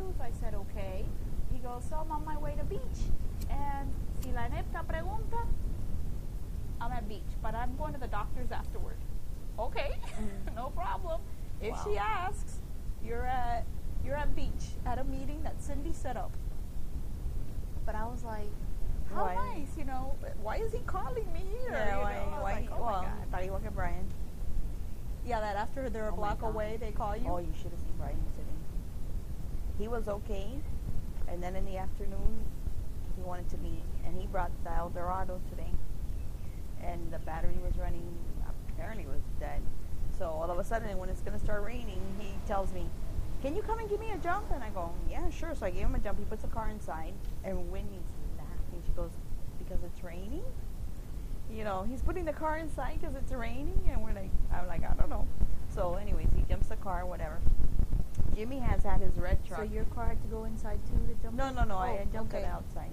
you? So I said, okay. He goes, so I'm on my way to beach. And si la nepta pregunta, I'm at beach, but I'm going to the doctor's afterward. Okay, no problem. If she asks, you're at beach at a meeting that Cindy set up. But I was like, how nice, you know. Why is he calling me here? Yeah, why? Oh my God. I thought he worked at Brian. Yeah, that after they're a block away, they call you. Oh, you should have seen Brian today. He was okay, and then in the afternoon, he wanted to meet, and he brought the Eldorado today, and the battery was running. Apparently, it was dead. So all of a sudden, when it's gonna start raining, he tells me, "Can you come and give me a jump?" And I go, "Yeah, sure." So I gave him a jump. He puts the car inside, and Whitney's laughing. She goes, "Because it's raining?" You know, he's putting the car inside because it's raining, and I'm like, I don't know. So, anyways, he jumps the car, whatever. Jimmy has had his red truck. So your car had to go inside too to jump? No. I jumped it outside.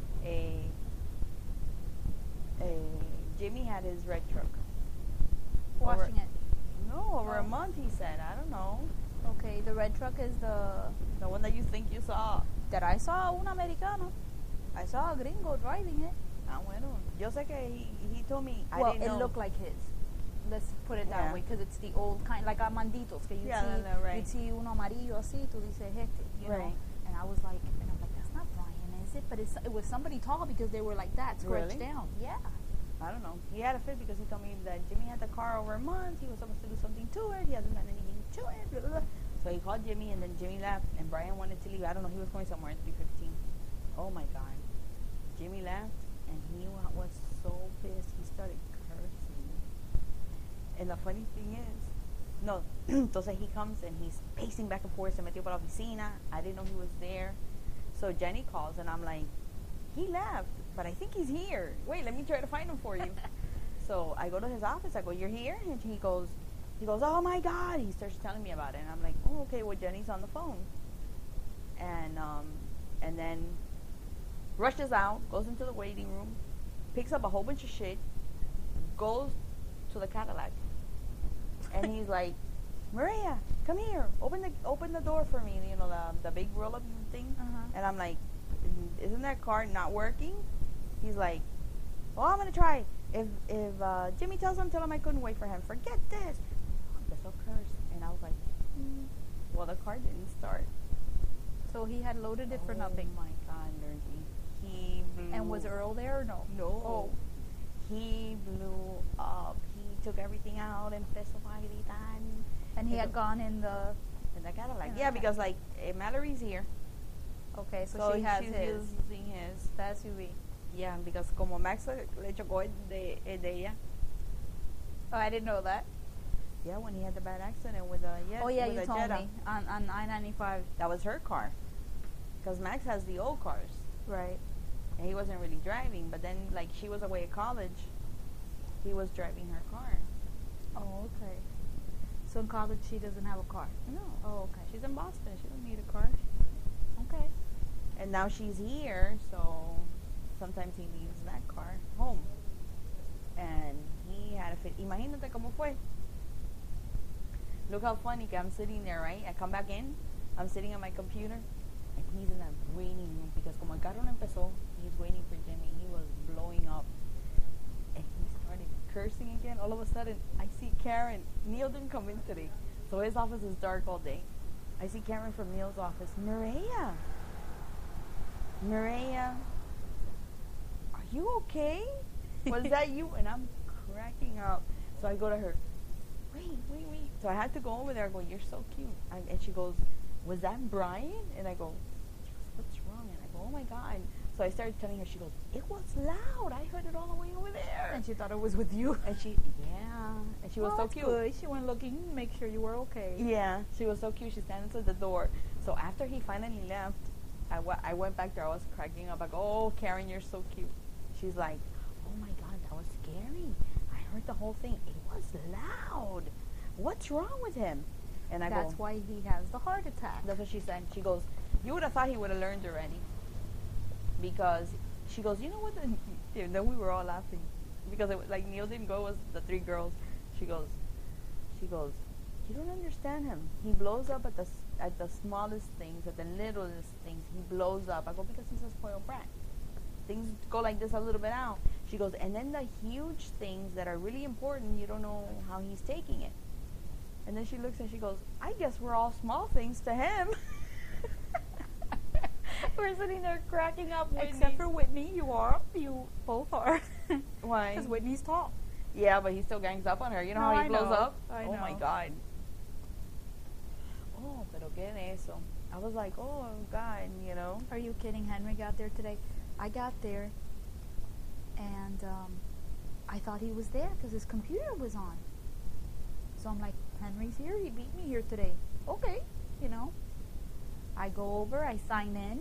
Jimmy had his red truck. Washing it? No, over a month, he said. I don't know. Okay, the red truck is the one that you think you saw. That I saw un americano. I saw a gringo driving it. Ah, bueno. Yo sé que he told me. Well, I didn't know. It looked like his. Let's put it that way, because it's the old kind, like Amanditos, que you right. you'd see uno amarillo así, tú dices este, you know. And I was like, that's not Brian, is it? But it was somebody tall because they were like that, scratched down. Yeah. I don't know. He had a fit because he told me that Jimmy had the car over a month. He was supposed to do something to it. He hasn't done anything to it. Blah, blah, blah. So he called Jimmy, and then Jimmy left, and Brian wanted to leave. I don't know. He was going somewhere at 3:15. Oh my God. Jimmy left, and he was so pissed. He started cursing. And the funny thing is, no, entonces he comes and he's pacing back and forth. Se metió para la oficina. I didn't know he was there. So Jenny calls, and I'm like, he left, but I think he's here. Wait, let me try to find him for you. So I go to his office. I go, you're here? And he goes, oh my God. He starts telling me about it. And I'm like, oh, okay, well, Jenny's on the phone. And then rushes out, goes into the waiting room, picks up a whole bunch of shit, goes to the Cadillac. And he's like, Maria, come here. Open the door for me. You know, the big roll-up thing. And I'm like, isn't that car not working? He's like, well, I'm going to try. If Jimmy tells him, tell him I couldn't wait for him. Forget this. Empezó a curse. And I was like, well, the car didn't start. So he had loaded it for nothing. Oh, my God, Nerdy. He blew. And was Earl there or no? No. Oh. He blew up. He took everything out and empezó a gritar. And he had gone in the Cadillac. Yeah, because, like, Mallory's here. Okay, so she has his. Using his. The SUV. Yeah, because como Max le chocó el de ella. Oh, I didn't know that. Yeah, when he had the bad accident with you told Jetta. me on I-95. That was her car. Because Max has the old cars. Right. And he wasn't really driving, but then, like, she was away at college. He was driving her car. Oh, okay. So in college, she doesn't have a car? No. Oh, okay. She's in Boston. She don't need a car. Okay. And now she's here, so sometimes he leaves that car home. And he had a fit. Imagínate cómo fue. Look how funny, que I'm sitting there, right? I come back in. I'm sitting on my computer. And he's in that waiting room because como el carro no empezó, he's waiting for Jimmy. He was blowing up. And he started cursing again. All of a sudden, I see Karen. Neil didn't come in today. So his office is dark all day. I see Karen from Neil's office. Maria, are you okay? Was that you? And I'm cracking up. So I go to her. Wait. So I had to go over there. I go, you're so cute. And she goes, was that Brian? And I go, what's wrong? And I go, oh my God. So I started telling her. She goes, it was loud. I heard it all the way over there. And she thought it was with you. And she was so cute. Good. She went looking, make sure you were okay. Yeah, she was so cute. She stands at the door. So after he finally left, I went back there. I was cracking up. I go, oh, Karen, you're so cute. She's like, oh my God, that was scary. I heard the whole thing. It was loud. What's wrong with him? And I That's why he has the heart attack. That's what she said. She goes, you would have thought he would have learned already. Because she goes, you know what? Then we were all laughing. Because it was, like, Neil didn't go, it was the three girls. She goes, you don't understand him. He blows up at the at the smallest things, at the littlest things, he blows up. I go, because he's a spoiled brat. Things go like this a little bit out. She goes, and then the huge things that are really important, you don't know how he's taking it. And then she looks and she goes, I guess we're all small things to him. We're sitting there cracking up. Whitney. Except for Whitney, You both are. why? Because Whitney's tall. Yeah, but he still gangs up on her. You know No, how he I blows know. up? I Oh my know. God. Oh, pero qué de eso. I was like, oh God, you know. Are you kidding? Henry got there today. I got there, and I thought he was there because his computer was on. So I'm like, Henry's here. He beat me here today. Okay, you know. I go over. I sign in,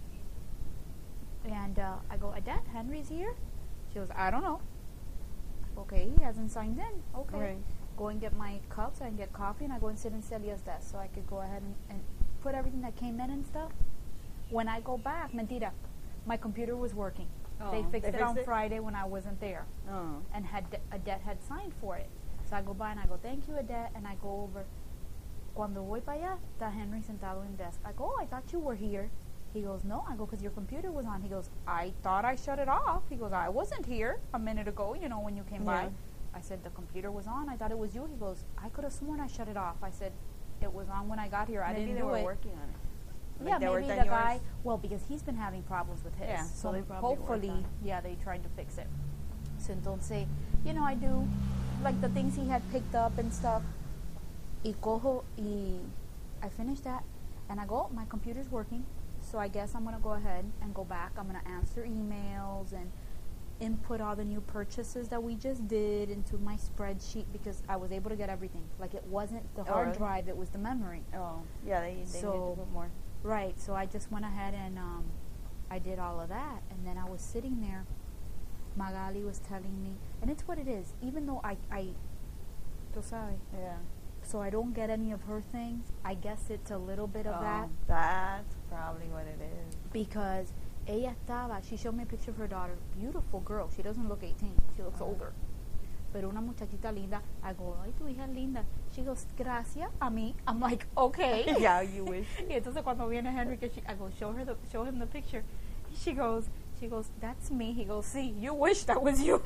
and I go, Adette, Henry's here. She goes, I don't know. Okay, he hasn't signed in. Okay. Right. Go and get my cups and get coffee, and I go and sit in Celia's desk so I could go ahead and put everything that came in and stuff. When I go back, mentira, my computer was working. They Oh, fixed they it on fixed it? Friday when I wasn't there, Oh. and Adette had signed for it. So I go by and I go, thank you, Adette, and I go over. Cuando voy para allá, está Henry sentado in desk. I go, oh, I thought you were here. He goes, no. I go, because your computer was on. He goes, I thought I shut it off. He goes, I wasn't here a minute ago, you know, when you came by. Yeah. I said, the computer was on. I thought it was you. He goes, I could have sworn I shut it off. I said, it was on when I got here. I Maybe didn't they do were it. working on it. Yeah, they maybe worked on the yours? guy. Well, because he's been having problems with his. Yeah, so they probably worked hopefully, on it. yeah, they tried to fix it. So entonces, you know, I do like the things he had picked up and stuff. Y cojo y I finish that, and I go, oh, my computer's working. So I guess I'm gonna go ahead and go back. I'm gonna answer emails and input all the new purchases that we just did into my spreadsheet because I was able to get everything. Like it wasn't the hard really? drive; it was the memory. Oh, yeah, they need to So- put more. Right, so I just went ahead and I did all of that, and then I was sitting there. Magali was telling me, and it's what it is. Even though I tú sabes, Yeah. so I don't get any of her things. I guess it's a little bit of that That's probably what it is. because ella estaba. She showed me a picture of her daughter, beautiful girl. She doesn't look 18. She looks older. Pero una muchachita linda. I go, ay, tu hija es linda. She goes, gracias a mí. I'm like, okay. Yeah, you wish. Y entonces cuando viene Henry, que I go, show him the picture. She goes, that's me. He goes, see, you wish that was you.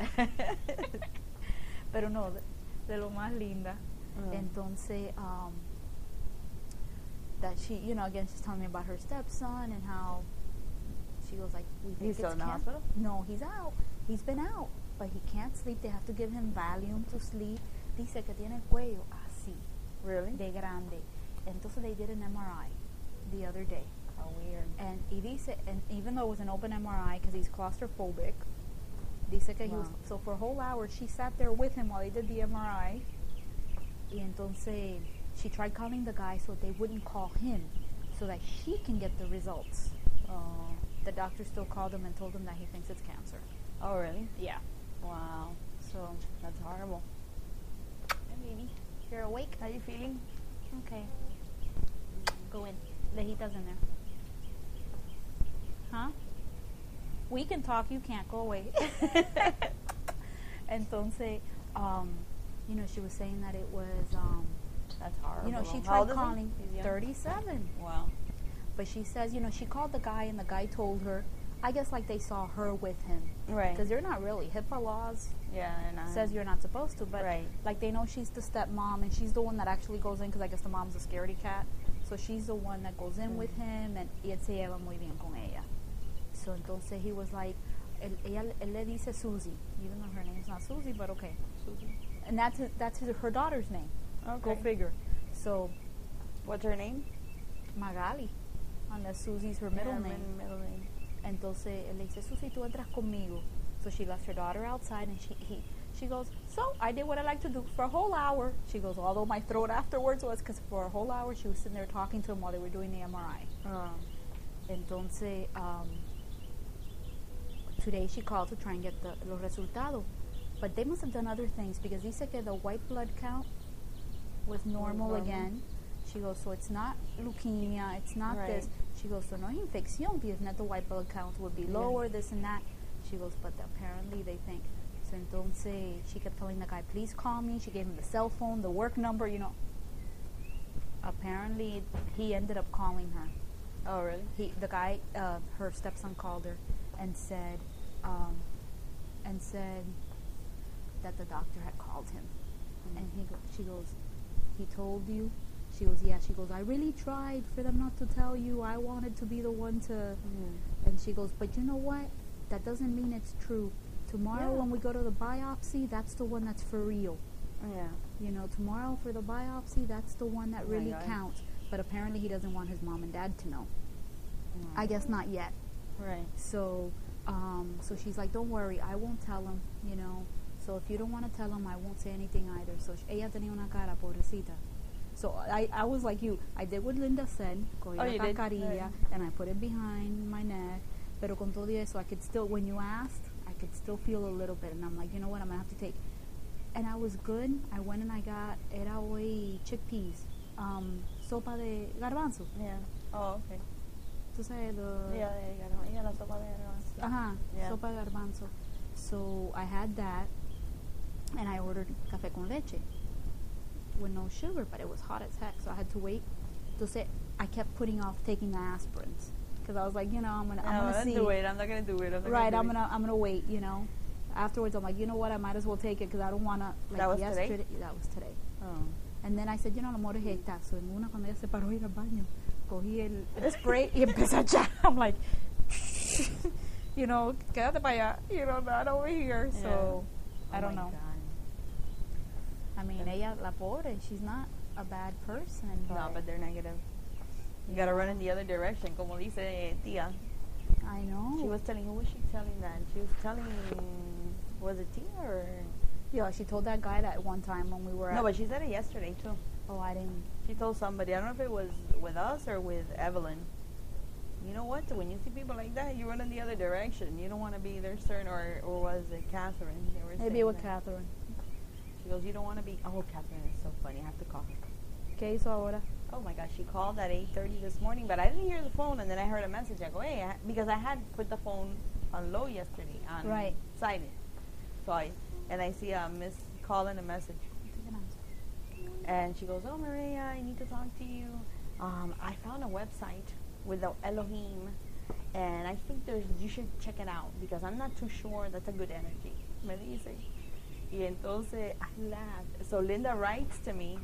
Pero no, de lo más linda. Entonces, that she, you know, again, she's telling me about her stepson and how she goes like, we think He's it's still in the cancer. hospital? No, he's out. He's been out, but he can't sleep. They have to give him Valium to sleep. Dice que tiene el cuello así, Really? de grande. Entonces they did an MRI the other day. How weird. And y dice, and even though it was an open MRI because he's claustrophobic, dice que he was, Wow. so for a whole hour she sat there with him while they did the MRI. Y entonces she tried calling the guy so they wouldn't call him so that she can get the results. Oh. The doctor still called him and told him that he thinks it's cancer. Oh, really? Yeah. Wow. So, That's horrible. hey baby, you're awake? How you feeling? Okay. Go in. Lejita's in there. Huh? We can talk, you can't. Go away. Entonces, you know, she was saying that it was, That's horrible. you know, she How old tried is he? calling He's young? 37. Wow. But she says, you know, she called the guy and the guy told her, I guess like they saw her with him. Right. Because they're not really. HIPAA laws Yeah, and I says you're not supposed to, but Right. like they know she's the stepmom and she's the one that actually goes in because I guess the mom's a scaredy cat. So she's the one that goes in with him and él se lleva muy bien con ella. So entonces he was like, él le dice Susie, even though her name's not Susie, but okay, Susie. And that's her daughter's name. Okay. Go figure. So What's her name? Magali, unless Susie's her middle Yeah, name. Middle name. Entonces él le dice, Susie, tú entras conmigo. So she left her daughter outside and she goes, so I did what I like to do for a whole hour. She goes, although my throat afterwards was because for a whole hour she was sitting there talking to him while they were doing the MRI. Oh. Entonces, today she called to try and get los resultados. But they must have done other things because dice que the white blood count was normal normal. again. She goes, so it's not leukemia, it's not Right. this. She goes, so no es infección because not the white blood count would be Yeah. lower, this and that. She goes, but apparently they think. So entonces she kept telling the guy, please call me. She gave him the cell phone, the work number, you know. apparently he ended up calling her. Oh, really? The guy, her stepson called her and said that the doctor had called him. And she goes, he told you? She goes, yeah. She goes, I really tried for them not to tell you. I wanted to be the one to. And she goes, but you know what? That doesn't mean it's true. Tomorrow when we go to the biopsy, that's the one that's for real. Yeah. You know, tomorrow for the biopsy, that's the one that really counts. But apparently he doesn't want his mom and dad to know. I guess not yet. Right. So, so she's like, don't worry, I won't tell him, you know. So if you don't want to tell him, I won't say anything either. So ella tenía una cara, pobrecita. So I was like you. I did what Linda said. Cogí la cascarilla, and I put it behind my neck. Pero con todo eso, I could still, when you asked, I could still feel a little bit. And I'm like, you know what, I'm going to have to take. And I was good. I went and I got, era hoy chickpeas. Sopa de garbanzo. Yeah. Oh, okay. Tú sabes, Yeah, la sopa de garbanzo. Ajá, sopa de garbanzo. So I had that, and I ordered café con leche with no sugar, but it was hot as heck, so I had to wait. Entonces, I kept putting off taking the aspirins because I was like, you know, I'm gonna see. I'm not gonna do it. I'm gonna wait. You know, afterwards I'm like, you know what, I might as well take it because I don't wanna. Like that was yesterday. today. That was today. Oh. And then I said, you know, la more esta. So en una cuando ella se paró ir al baño, cogí el spray y empecé a echar. I'm like, you know, quédate para allá. You know, not over here. Yeah. So I don't know. God. I mean, ella, la pobre, she's not a bad person. No, but they're negative. You gotta run in the other direction, como dice tía. I know. She was telling, who was she telling that? She was telling, was it Tia or? Yeah, she told that guy that one time when we were No, but she said it yesterday too. Oh, I didn't. She told somebody, I don't know if it was with us or with Evelyn. You know what? When you see people like that, you run in the other direction. You don't want to be their certain, or was it Catherine? Maybe it was Catherine. She goes, you don't want to be. Oh, Catherine is so funny. I have to call her. ¿Qué hizo ahora? Oh my gosh, she called at 8:30 this morning, but I didn't hear the phone, and then I heard a message. I go, hey, because I had put the phone on low yesterday, on silent. So I see a missed call and a message. And she goes, oh, Maria, I need to talk to you. I found a website with the Elohim, and I think you should check it out because I'm not too sure that's a good energy. Me dice. Y entonces I laughed. So Linda writes to me,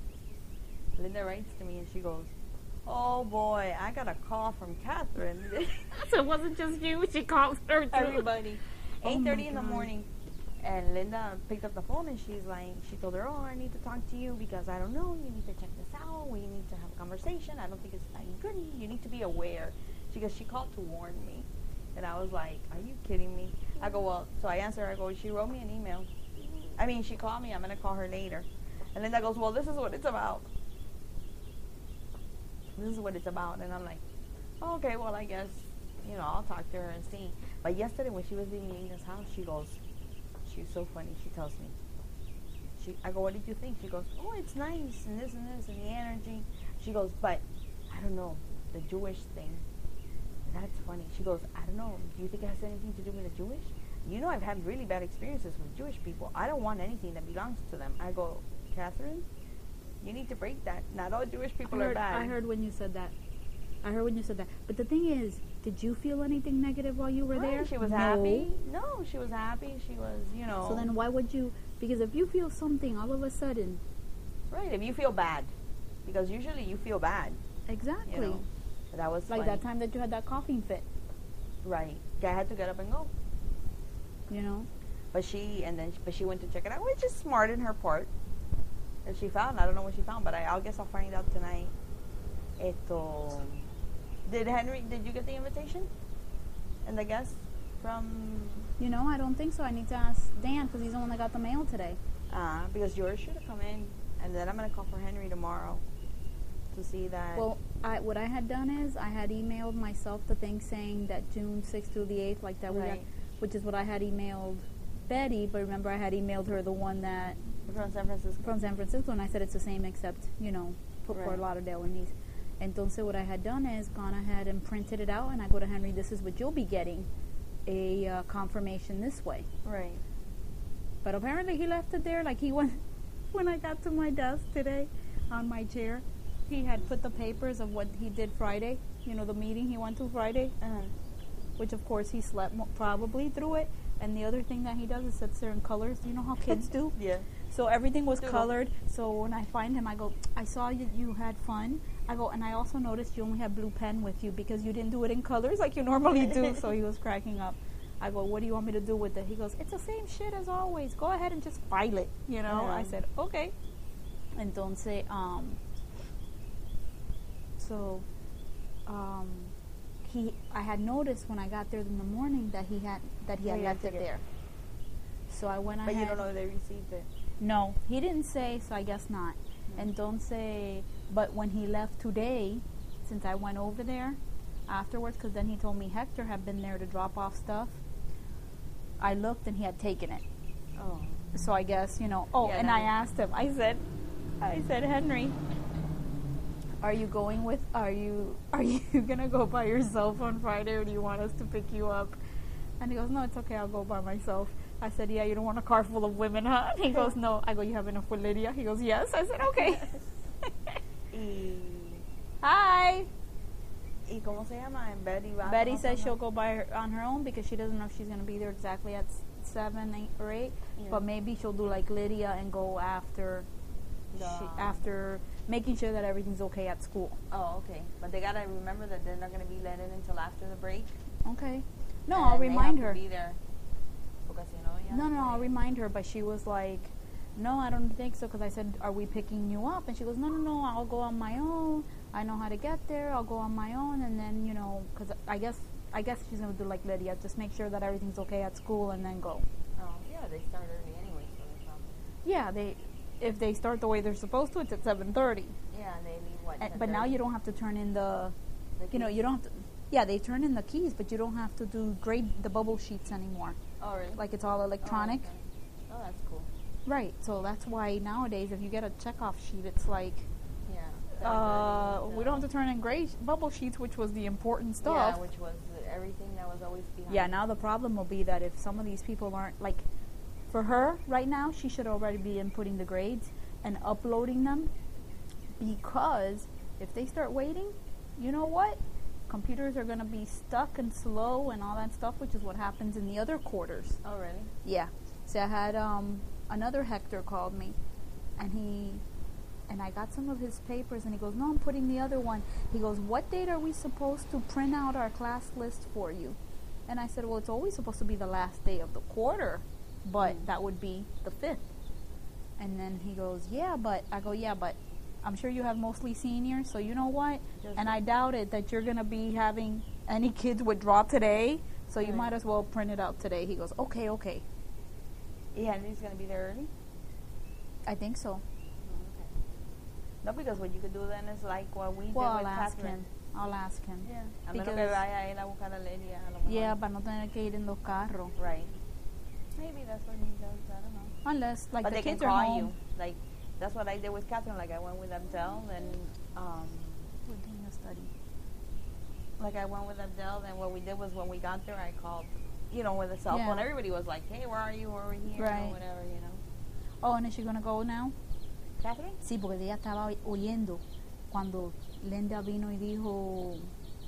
and she goes, oh boy, I got a call from Catherine. So it wasn't just you, she called her too. Everybody. 8:30 in the morning. And Linda picked up the phone and she's like, she told her, oh, I need to talk to you because I don't know, you need to check this out, we need to have a conversation, I don't think it's that good, you need to be aware. She called to warn me. And I was like, are you kidding me? I go, well, so I answer her, I go, she wrote me an email. I mean, she called me, I'm going to call her later. And Linda goes, well, this is what it's about. This is what it's about. And I'm like, oh, okay, well, I guess, you know, I'll talk to her and see. But yesterday when she was leaving Linda's house, she goes, she's so funny, she tells me. I go, what did you think? She goes, oh, it's nice, and this, and the energy. She goes, but, I don't know, the Jewish thing. That's funny. She goes, I don't know, do you think it has anything to do with the Jewish? You know, I've had really bad experiences with Jewish people. I don't want anything that belongs to them. I go, Catherine, you need to break that. Not all Jewish people are bad. I heard when you said that. But the thing is, did you feel anything negative while you were there? She was happy. No, she was happy. She was, you know. So then why would you? Because if you feel something all of a sudden. Right, if you feel bad. Because usually you feel bad. Exactly. You know? That was like funny. that time that you had that coughing fit. Right. I had to get up and go. You know? But she went to check it out, which is smart in her part. And she found, I don't know what she found, but I guess I'll find out tonight. Did you get the invitation? And the guest from... You know, I don't think so. I need to ask Dan because he's the one that got the mail today. Because yours should have come in. And then I'm going to call for Henry tomorrow to see that... Well, what I had done is I had emailed myself the thing saying that June 6th through the 8th, like that, right. Which is what I had emailed Betty. But remember, I had emailed her the one that... From San Francisco. From San Francisco. And I said it's the same except, you know, for Fort Lauderdale and these... Entonces what I had done is gone ahead and printed it out, and I go to Henry, this is what you'll be getting, a confirmation this way. Right. But apparently he left it there, like he went, when I got to my desk today, on my chair, he had put the papers of what he did Friday. You know, the meeting he went to Friday, which of course he slept probably through it. And the other thing that he does is sets there in colors. Do you know how kids do? Yeah. So everything was colored. So when I find him, I go, I saw you had fun. I go, and I also noticed you only have blue pen with you because you didn't do it in colors like you normally do. So he was cracking up. I go, what do you want me to do with it? He goes, it's the same shit as always. Go ahead and just file it. You know? Yeah. I said, okay. Entonces, I had noticed when I got there in the morning that he had left it there. So I went ahead. But you don't know if they received it. No, he didn't say, so I guess not. Entonces, but when he left today, since I went over there afterwards, because then he told me Hector had been there to drop off stuff, I looked and he had taken it. Oh. So I guess, you know, and I asked him, I said, Henry, are you gonna go by yourself on Friday, or do you want us to pick you up? And he goes, no, it's okay, I'll go by myself. I said, yeah, you don't want a car full of women, huh? He goes, no. I go, you have enough with Lydia? He goes, yes. I said, okay. Hi. ¿Y cómo se llama? And Betty says she'll go by on her own because she doesn't know if she's going to be there exactly at 7, 8, or 8. Yeah. But maybe she'll do like Lydia and go after making sure that everything's okay at school. Oh, okay. But they got to remember that they're not going to be let in until after the break. Okay. No, I'll remind her. Be there. No, I'll remind her. But she was like, no, I don't think so. Because I said, are we picking you up? And she goes, no, I'll go on my own. I know how to get there. I'll go on my own. And then, you know, because I guess she's going to do like Lydia. Just make sure that everything's okay at school and then go. Oh, yeah, they start early anyway. So yeah, if they start the way they're supposed to, it's at 7:30. Yeah, and they leave what? But now you don't have to turn in the you know, you don't have to. Yeah, they turn in the keys, but you don't have to grade the bubble sheets anymore. Oh, really? Like it's all electronic. Oh, that's cool. Right. So that's why nowadays, if you get a checkoff sheet, it's like, we don't have to turn in gray bubble sheets, which was the important stuff. Yeah, which was everything that was always behind. Yeah. Now the problem will be that if some of these people aren't like, for her right now, she should already be inputting the grades and uploading them, because if they start waiting, you know what? Computers are going to be stuck and slow and all that stuff, which is what happens in the other quarters. Oh, really? Yeah. So I had another Hector called me, and I got some of his papers, and he goes, no, I'm putting the other one. He goes, what date are we supposed to print out our class list for you? And I said, well, it's always supposed to be the last day of the quarter, but that would be the 5th. And then he goes, yeah, but I'm sure you have mostly seniors, so you know what? And I doubt it that you're going to be having any kids withdraw today, so you might as well print it out today. He goes, okay. Yeah, and he's going to be there early? I think so. Okay. No, because what you could do then is like what we did with Catherine. I'll ask him. Yeah. A menos que vaya él a buscar a Lydia. Yeah, para no tener que ir en los carros. Right. Maybe that's what he does. I don't know. Unless, like, but the kids can are call home. You. Like, that's what I did with Catherine. Like, I went with Abdel, and we're doing a study. Like, I went with Abdel, and what we did was when we got there, I called, you know, with a cell phone. Everybody was like, hey, where are you? Where are we here? Right. Or whatever, you know. Oh, and is she going to go now? Catherine? Sí, porque ella estaba oyendo cuando Linda vino y dijo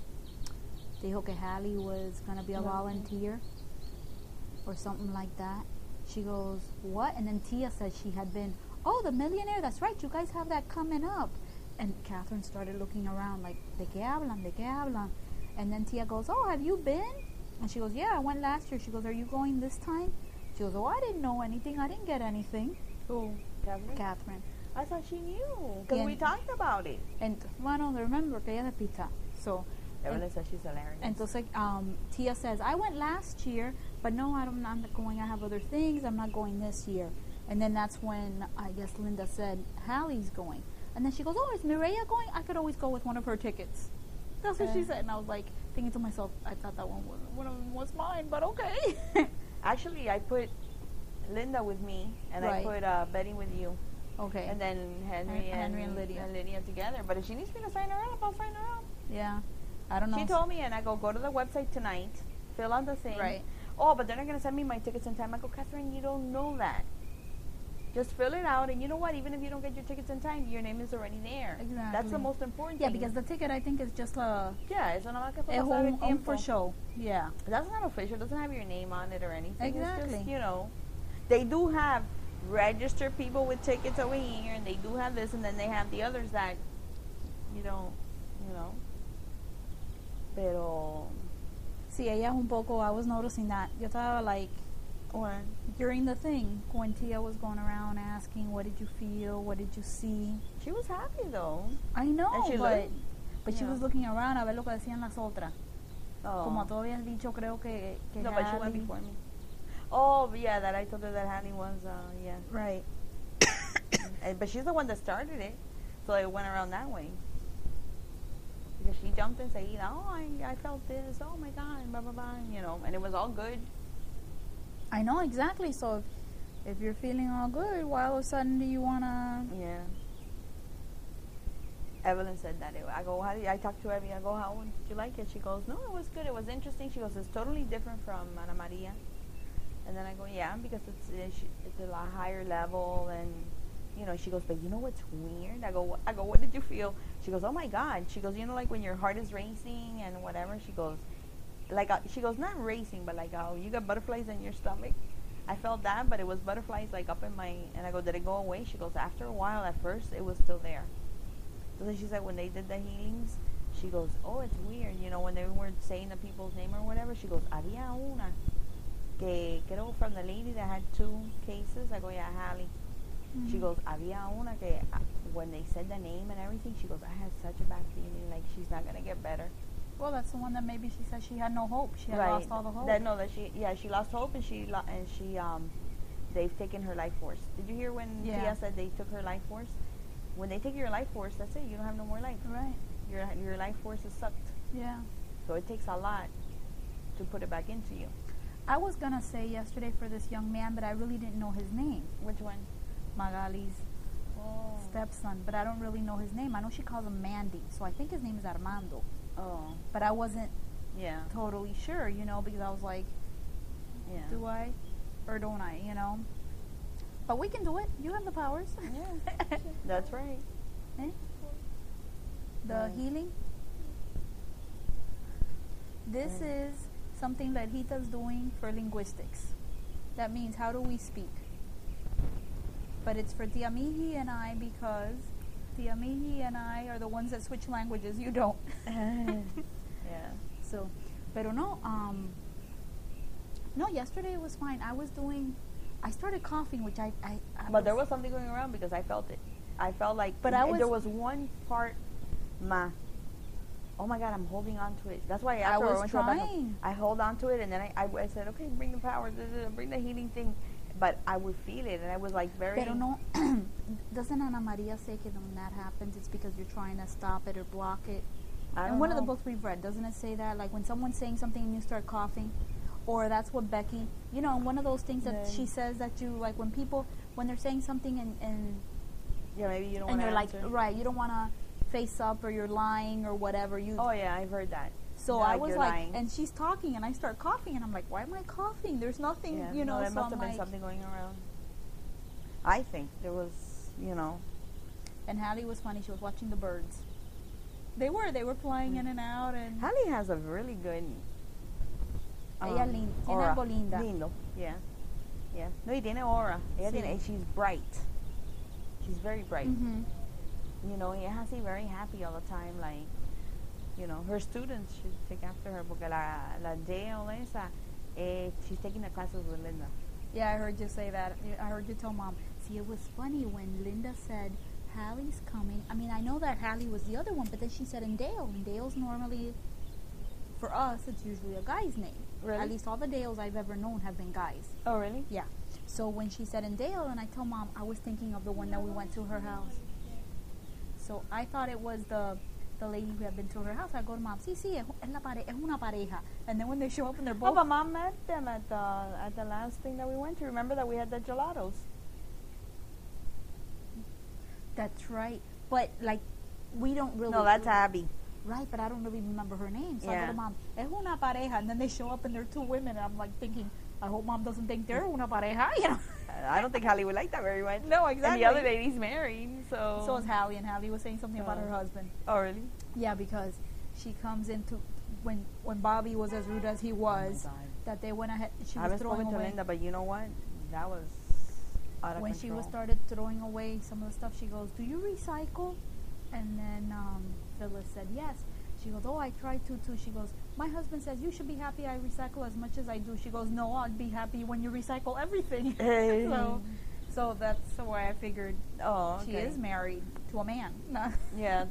que Hallie was going to be a volunteer or something like that. She goes, what? And then Tia said she had been, oh, the millionaire, that's right, you guys have that coming up. And Catherine started looking around like, ¿de qué hablan? And then Tia goes, oh, have you been? And she goes, yeah, I went last year. She goes, are you going this time? She goes, oh, I didn't know anything. I didn't get anything. Who? Catherine. I thought she knew, because we talked about it. And, bueno, remember que ella de pizza. So, Evelyn says she's hilarious. Entonces, Tia says, I went last year, but no, I'm not going. I have other things. I'm not going this year. And then that's when, I guess, Linda said, Hallie's going. And then she goes, oh, is Mireya going? I could always go with one of her tickets. That's what she said. And I was like, thinking to myself, I thought that one of them was mine, but okay. Actually, I put Linda with me, and I put Betty with you. Okay. And then Henry and Lydia together. But if she needs me to sign her up, I'll sign her up. Yeah. I don't know. She told me, and I go to the website tonight, fill out the thing. Right. Oh, but they're not going to send me my tickets in time. I go, Catherine, you don't know that. Just fill it out, and you know what? Even if you don't get your tickets in time, your name is already there. Exactly. That's the most important Yeah, thing. because the ticket, I think, is just a... Yeah, it's nada más que Es para pasar el un tiempo. for show. Yeah. That's not official. It doesn't have your name on it or anything. Exactly. It's just, you know, they do have registered people with tickets over here, and they do have this, and then they have the others that you don't, you know. Pero... Sí, ella es un poco... I was noticing that. Yo estaba like... What? During the thing, when Tia was going around asking, what did you feel? What did you see? She was happy, though. I know, And she but she yeah. was looking around a ver lo que decían las otras. Oh. Como tú habías dicho, creo que No, but she went Halle- before me. Oh, yeah, that I told her that Hallie was, yeah. Right. But she's the one that started it, so it went around that way. Because she jumped and said, oh, I felt this, oh my God, blah, blah, blah, you know, and it was all good. I know, exactly. So if you're feeling all good, why all of a sudden do you want to... Yeah. Evelyn said that. I go, I talked to Evie, I go, how did you like it? She goes, no, it was good, it was interesting. She goes, it's totally different from Ana Maria. And then I go, yeah, because it's a lot higher level, and you know, she goes, but you know what's weird? I go, what did you feel? She goes, oh my God. She goes, you know, like when your heart is racing and whatever. She goes, like, she goes, not racing, but like, oh, you got butterflies in your stomach. I felt that, but it was butterflies like up in my, and I go, did it go away? She goes, after a while, at first, it was still there. So then she said, when they did the healings, she goes, oh, it's weird, you know, when they were saying the people's name or whatever, she goes, había una que creo from the lady that had 2 cases. I go, yeah, Hallie. She goes, había una que when they said the name and everything, she goes, I had such a bad feeling, like she's not gonna get better. Well, that's the one that maybe she said she had no hope. She had Right. lost all the hope. She lost hope, and they've taken her life force. Did you hear when Yeah. Tia said they took her life force? When they take your life force, that's it. You don't have no more life. Right. Your life force is sucked. Yeah. So it takes a lot to put it back into you. I was going to say yesterday for this young man, but I really didn't know his name. Which one? Magali's stepson, but I don't really know his name. I know she calls him Mandy, so I think his name is Armando. Oh. But I wasn't Yeah. totally sure, you know, because I was like, Yeah. do I or don't I, you know? But we can do it. You have the powers. Yeah. That's right. Eh? The Right. healing. This Right. is something that Hita's doing for linguistics. That means how do we speak? But it's for Tia Miji and I because Tia Miji and I are the ones that switch languages. You don't. Yeah. So, pero no, yesterday it was fine. I started coughing, which I But there was something going around because I felt it. I felt like, But there was one part, oh my God, I'm holding on to it. That's why after was went to the bathroom, trying. I hold on to it, and then I said, okay, bring the power, bring the healing thing. But I would feel it, and I was like very... Pero no, doesn't Ana Maria say that when that happens, it's because you're trying to stop it or block it? I In don't one of the know. books we've read, doesn't it say that? Like when someone's saying something and you start coughing, or that's what Becky, you know, one of those things that Yeah. she says that you, like when they're saying something and Yeah, maybe you don't and want to you're like, answer. right, you don't want to face up or you're lying or whatever. Oh, yeah, I've heard that. So Like I was you're like, lying. and she's talking and I start coughing and I'm like, why am I coughing? There's nothing, Yeah. you know, No, there so must I'm have been like, something going around. I think there was, you know... and Hallie was funny. She was watching the birds. They were flying in and out and... Hallie has a really good... Ella tiene aura. algo linda. Lindo, yeah. Yeah. No, y tiene aura. Ella Sí. tiene, she's bright. She's very bright. Mhm. You know, ella has to be very happy all the time. Like, you know, her students should take after her. Porque la Dale esa, she's taking the classes with Linda. Yeah, I heard you say that. I heard you tell Mom. See, it was funny when Linda said, Hallie's coming. I mean, I know that Hallie was the other one, but then she said in Dale. And Dale's normally, for us, it's usually a guy's name. Really? At least all the Dales I've ever known have been guys. Oh, really? Yeah. So when she said in Dale, and I told Mom, I was thinking of the one that we went to her house. So I thought it was the lady who had been to her house. I go to Mom, sí, es una pareja. And then when they show up and they're both... Oh, but Mom met them at the last thing that we went to. Remember that we had the gelatos? That's right. But, like, we don't really... No, that's Abby. Right, but I don't really remember her name. So I go Yeah. to Mom, es una pareja. And then they show up and they're 2 women. And I'm, like, thinking, I hope Mom doesn't think they're una pareja, you know? I don't think Hallie would like that very much. No, And exactly. the other lady's married, so. So is Hallie, and Hallie was saying something about Oh. her husband. Oh, really? Yeah, because she comes into when Bobby was as rude as he was, Oh my God. that they went ahead. She I was haven't throwing spoken to away Linda, but you know what? That was out of when control. she was started throwing away some of the stuff. She goes, "Do you recycle?" And then Phyllis said, "Yes." She goes, "Oh, I try to too." She goes, "My husband says you should be happy I recycle as much as I do." She goes, "No, I'd be happy when you recycle everything." So that's why I figured Oh, okay. she is married to a man. Yeah,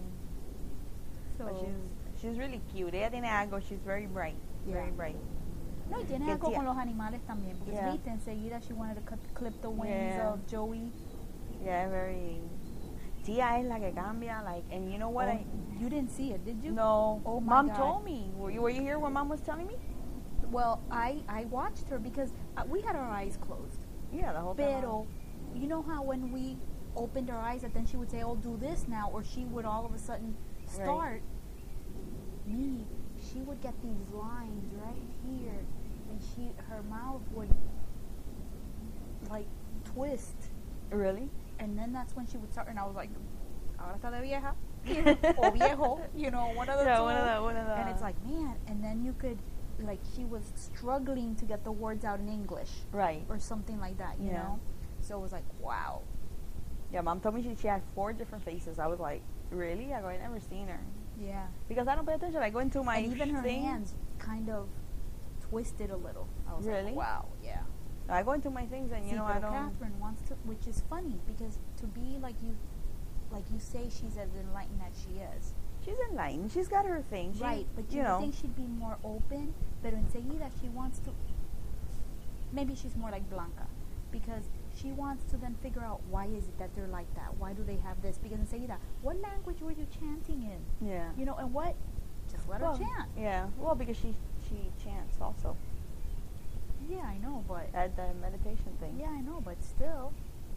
So but she's really cute. Ella tiene algo. She's very bright. Very Yeah. bright. no, y tiene que algo tía- con los animales también. Porque Yeah. viste, enseguida she wanted to clip the wings Yeah. of Joey. Yeah, very. Tia es la que cambia. Like, and you know what? Oh, you didn't see it, did you? No. Oh my Mom God. told me. Were you here when Mom was telling me? Well, I watched her because we had our eyes closed. Yeah, the whole time. Pero, you know how when we opened our eyes, that then she would say, "Oh, do this now," or she would all of a sudden start. Me, she would get these lines right here, and her mouth would like twist, Really? and then that's when she would start. And I was like, "Ahora está de vieja," o viejo, one of the Yeah, two. one of the. And it's like, man, and then you could, like, she was struggling to get the words out in English Right. or something like that, you Yeah. know? So it was like, wow. Yeah, Mom told me she had 4 different faces. I was like, really? I go, I never seen her. Yeah. Because I don't pay attention. I go into my And even her thing. hands kind of twisted a little. I was Really? like, wow, yeah. I go into my things and, See, I but don't. Catherine wants to, which is funny, because to be like you say she's as enlightened as she is. She's enlightened. She's got her thing. She, Right, but you know. would think she'd be more open, pero enseguida she wants to, maybe she's more like Blanca, because she wants to then figure out why is it that they're like that? Why do they have this? Because enseguida, what language were you chanting in? Yeah. And what? Just let her chant. Yeah. Well, because she chants also Yeah, I know, but at the meditation thing. yeah, I know, but still.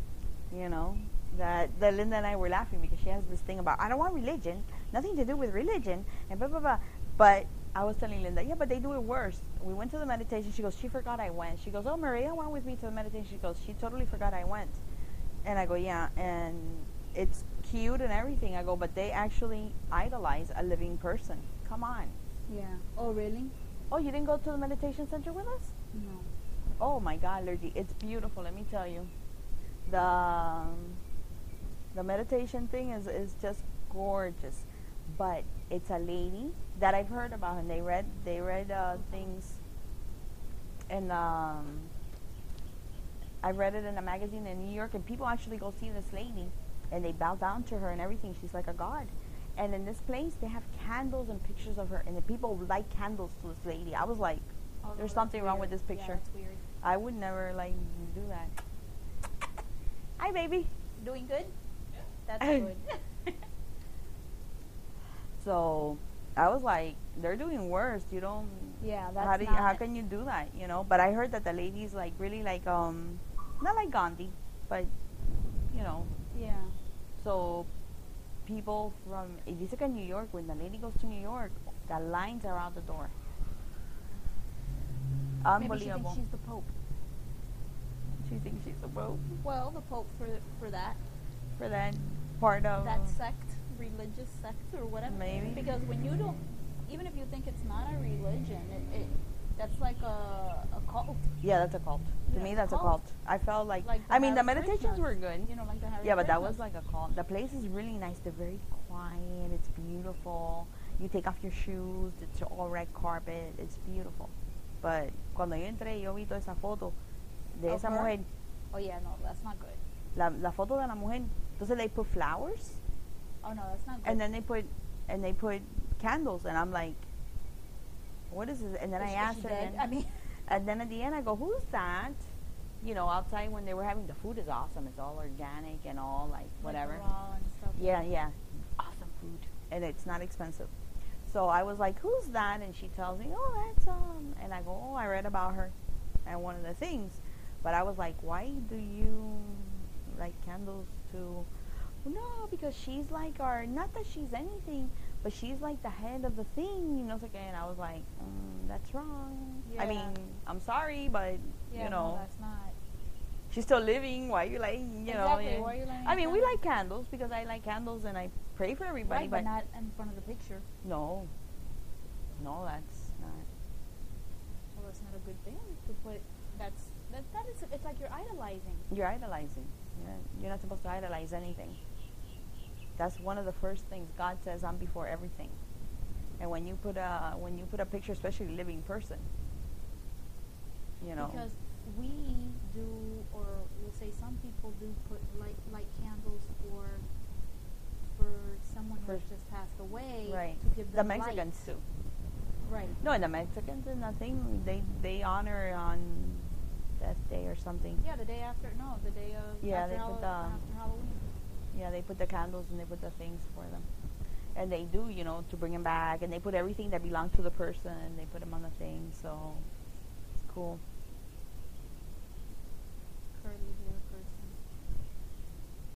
That Linda and I were laughing because she has this thing about, I don't want religion, nothing to do with religion, and blah, blah, blah. But I was telling Linda, yeah, but they do it worse. We went to the meditation. She goes, she forgot I went. She goes, oh, Maria went with me to the meditation. She goes, she totally forgot I went. And I go, yeah, and it's cute and everything. I go, but they actually idolize a living person. Come on. Yeah. Oh, really? Oh, you didn't go to the meditation center with us? No. Oh my God, Lurgy, it's beautiful. Let me tell you, the meditation thing is just gorgeous. But it's a lady that I've heard about, and they read things, and I read it in a magazine in New York, and people actually go see this lady, and they bow down to her and everything. She's like a god. And in this place, they have candles and pictures of her, and the people light candles to this lady. I was like, Oh, there's that's something wrong weird. with this picture. Yeah, that's weird. I would never do that. Hi, baby. Doing good? That's good. So I was like, they're doing worse. You don't. Yeah, that's How can you do that? But I heard that the lady's like really like not like Gandhi, but Yeah. so people from dice que in New York, when the lady goes to New York, the lines are out the door. Maybe she Unbelievable. thinks she's the Pope. She thinks she's a pope Well, the Pope for that for that part of sect, religious sect or whatever. Maybe. Because when you don't, even if you think it's not a religion, that's like a cult. Yeah, that's a cult. To Yeah, me, it's that's a cult. cult. I felt like, Like I mean, the Hare meditations Krishnas. were good. Like the Hare Yeah, but that Krishnas. was like a cult. The place is really nice. They're very quiet. It's beautiful. You take off your shoes. It's all red carpet. It's beautiful. But cuando yo entré, yo vi toda esa foto de Of esa her? mujer. Oh yeah, no, that's not good. La foto de la mujer. Entonces they put flowers, Oh no, that's not good. and then they put candles, and I'm like, what is this? And then I Is asked she her, dead? and, I mean, and then at the end I go, who's that? Outside when they were having the food is awesome. It's all organic and all like whatever. Like raw and stuff. Yeah, awesome food, and it's not expensive. So I was like, who's that? And she tells me, oh, that's and I go, oh, I read about her and one of the things. But I was like, why do you like candles to? No, because she's like not that she's anything, but she's like the head of the thing, and I was like, that's wrong. I Yeah. mean, I'm sorry, but Yeah, no, that's not. she's still living. Why you lighting? You know. Exactly, Yeah. why are you lighting I mean, we candles? like candles because I like candles and I pray for everybody. Right, but not in front of the picture. no, no, that's not. Well, that's not a good thing to put. That is. It's like you're idolizing. You're idolizing. You're not supposed to idolize anything. That's one of the first things God says. I'm before everything. And when you put a picture, especially a living person, you know. Because we do, or we'll say some people do put light candles for someone who For- has just passed away. Right. To give The them Mexicans too. light. Right. No, the Mexicans is nothing. They honor on Death Day or something. Yeah, the day after. No, the day of. Yeah, after they put after Halloween. Yeah, they put the candles and they put the things for them. And they do, to bring them back. And they put everything that belongs to the person. They put them on the thing. So, it's cool. Curly hair